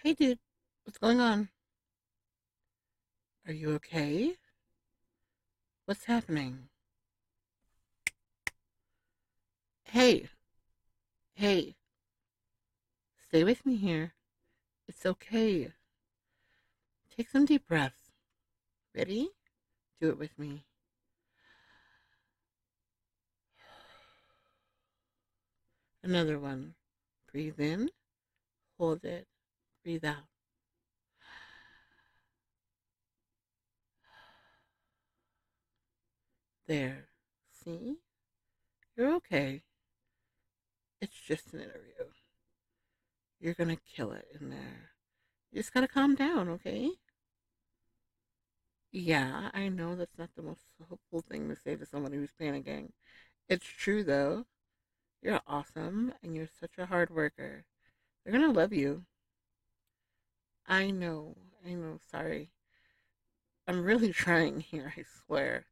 Hey, dude, what's going on? Are you okay? What's happening? Hey, hey, stay with me here. It's okay. Take some deep breaths. Ready? Do it with me. Another one. Breathe in, hold it, breathe out. There. See? You're okay. It's just an interview. You're gonna kill it in there. You just gotta calm down, okay? Yeah, I know that's not the most hopeful thing to say to someone who's panicking. It's true, though. You're awesome and you're such a hard worker. They're gonna love you. I know. I know. Sorry. I'm really trying here, I swear.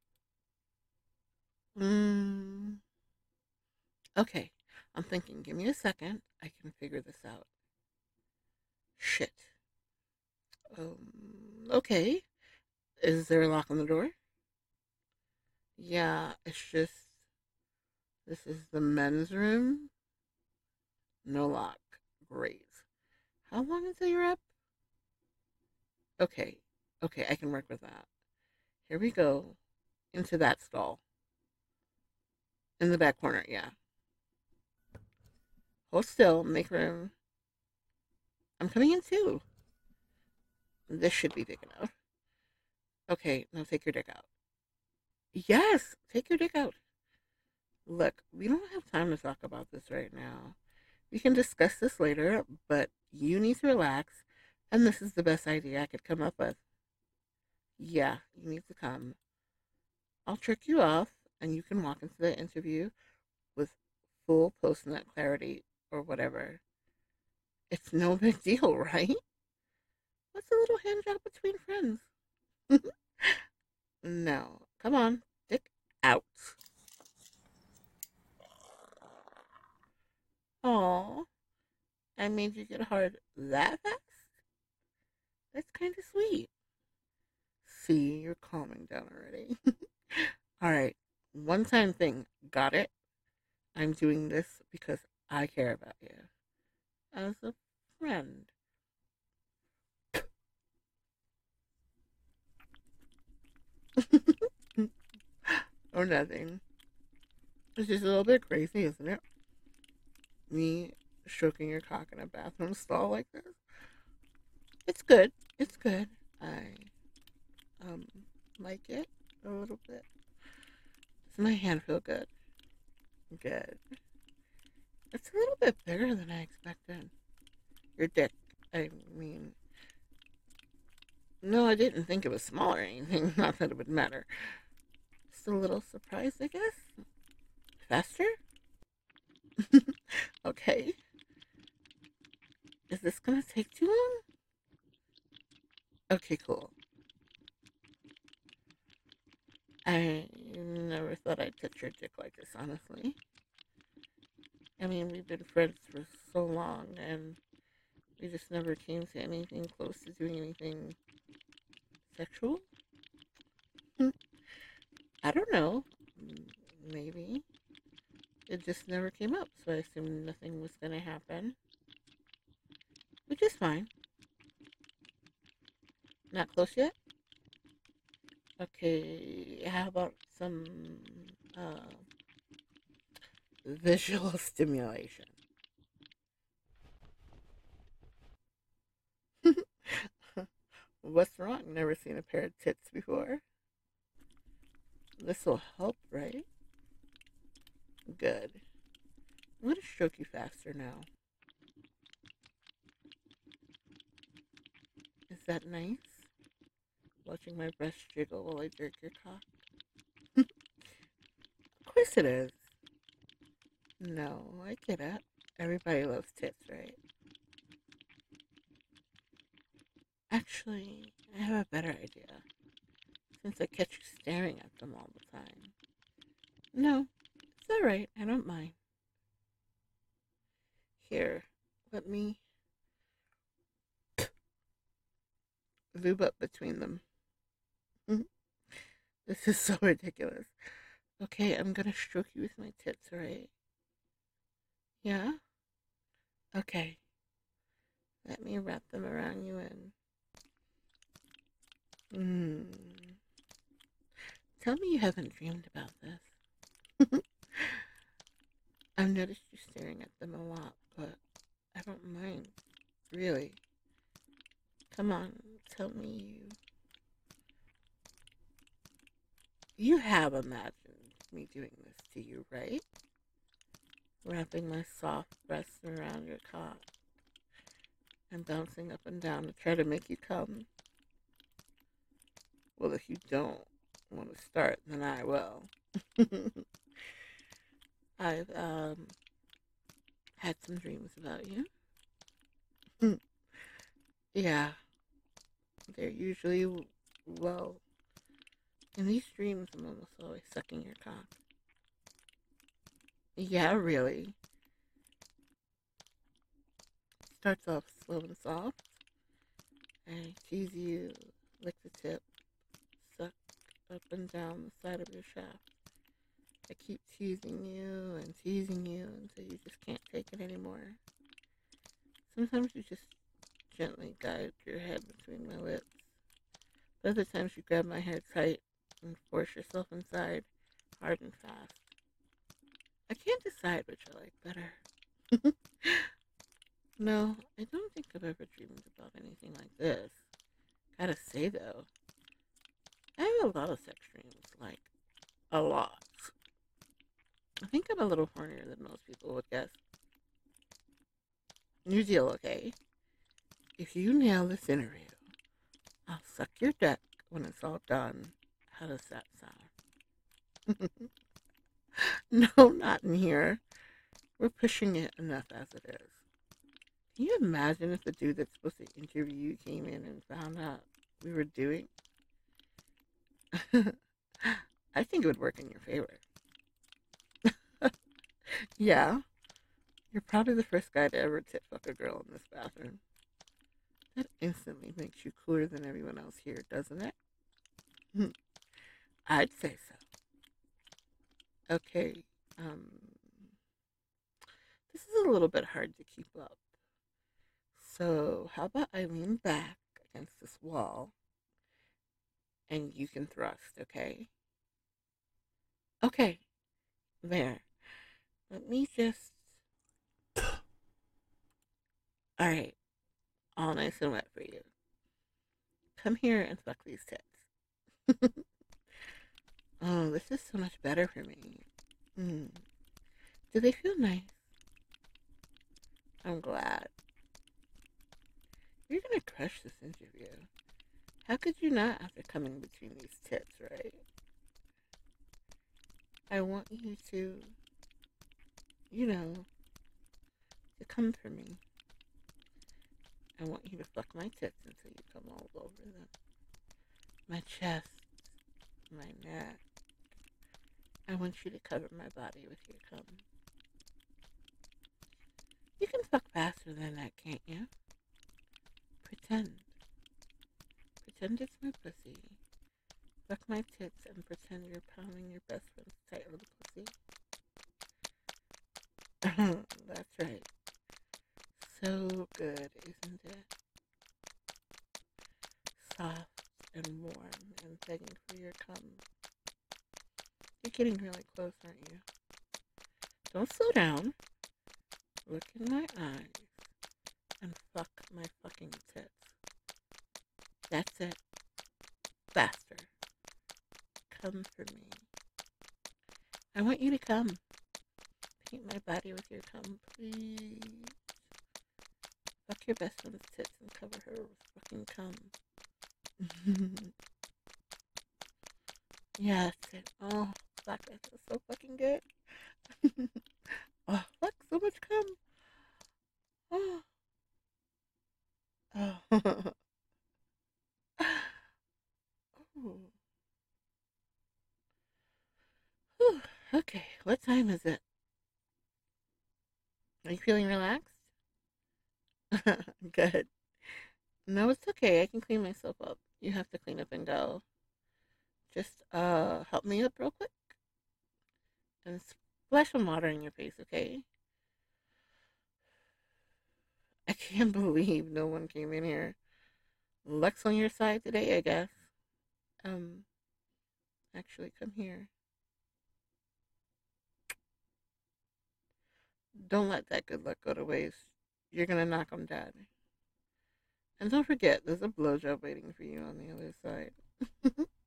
Mm, okay. I'm thinking, give me a second. I can figure this out. Shit. Okay. Is there a lock on the door? Yeah, it's just, this is the men's room. No lock. Great. How long until you're up? Okay. Okay, I can work with that. Here we go. Into that stall. In the back corner, yeah. Hold still, make room. I'm coming in too. This should be big enough. Okay, now take your dick out. Yes, take your dick out. Look, we don't have time to talk about this right now. We can discuss this later, but you need to relax, and this is the best idea I could come up with. Yeah, you need to come. I'll trick you off, and you can walk into the interview with full post-nut clarity or whatever. It's no big deal, right? What's a little hand job between friends? No. Come on. Dick out. Aw. I made you get hard that fast? That's kind of sweet. See, you're calming down already. All right. One time thing. Got it? I'm doing this because I care about you. As a friend. Or nothing. It's just a little bit crazy, isn't it? Me stroking your cock in a bathroom stall like this. It's good. It's good. I um like it a little bit. Does my hand feel good? Good. It's a little bit bigger than I expected. Your dick. I mean, no, I didn't think it was small or anything. Not that it would matter. Just a little surprised, I guess. Faster? Okay. Is this gonna take too long? Okay, cool. I never thought I'd touch your dick like this, honestly. I mean, we've been friends for so long, and we just never came to anything close to doing anything sexual. I don't know. Maybe. It just never came up, so I assumed nothing was going to happen. Which is fine. Not close yet? Okay, how about some uh, visual stimulation? What's wrong? Never seen a pair of tits before? This will help, right? Good. I'm going to stroke you faster now. Is that nice? Watching my breast jiggle while I jerk your cock? Of course it is. No, I get it. Everybody loves tits, right? Actually, I have a better idea. Since I catch you staring at them all the time. No, it's alright. I don't mind. Here, let me lube up between them. This is so ridiculous. Okay, I'm gonna stroke you with my tits, alright? Yeah? Okay. Let me wrap them around you and... Tell me you haven't dreamed about this. I've noticed you staring at them a lot, but I don't mind. Really. Come on, tell me you have imagined me doing this to you, right? Wrapping my soft breasts around your cock and bouncing up and down to try to make you come. Well, if you don't want to start, then I will. I've had some dreams about you. Yeah, they're usually, well, in these dreams, I'm almost always sucking your cock. Yeah, really. Starts off slow and soft. I tease you, lick the tip, suck up and down the side of your shaft. I keep teasing you until you just can't take it anymore. Sometimes you just gently guide your head between my lips. But other times you grab my hair tight and force yourself inside, hard and fast. I can't decide which I like better. No, I don't think I've ever dreamed about anything like this. Gotta say though, I have a lot of sex dreams, like, a lot. I think I'm a little hornier than most people would guess. New deal, okay? If you nail this interview, I'll suck your dick when it's all done. How does that sound? No, not in here. We're pushing it enough as it is. Can you imagine if the dude that's supposed to interview you came in and found out we were doing? I think it would work in your favor. Yeah, you're probably the first guy to ever tit fuck a girl in this bathroom. That instantly makes you cooler than everyone else here, doesn't it? I'd say so. Okay, this is a little bit hard to keep up. So, how about I lean back against this wall and you can thrust, okay? Okay, there. Let me just. Alright, all nice and wet for you. Come here and fuck these tits. Oh, this is so much better for me. Do they feel nice? I'm glad. You're gonna crush this interview. How could you not after coming between these tits, right? I want you to, to come for me. I want you to fuck my tits until you come all over them. My chest, my neck. I want you to cover my body with your cum. You can fuck faster than that, can't you? Pretend. Pretend it's my pussy. Fuck my tits and pretend you're pounding your best friend's tight little pussy. That's right. So good, isn't it? Soft and warm and begging for your cum. You're getting really close, aren't you? Don't slow down. Look in my eyes and fuck my fucking tits. That's it. Faster. Come for me. I want you to come. Paint my body with your cum, please. Fuck your best friend's tits and cover her with fucking cum. Yeah, that's it. Oh, fuck, that feels so fucking good. Oh, fuck, so much cum. Oh. Oh. Ooh. Whew. Okay, what time is it? Are you feeling relaxed? Good. No, it's okay. I can clean myself up. You have to clean up and go. Just help me up real quick and splash some water in your face, okay? I can't believe no one came in here. Luck's on your side today, I guess. Um, actually, come here. Don't let that good luck go to waste. You're gonna knock him dead. And don't forget, there's a blowjob waiting for you on the other side.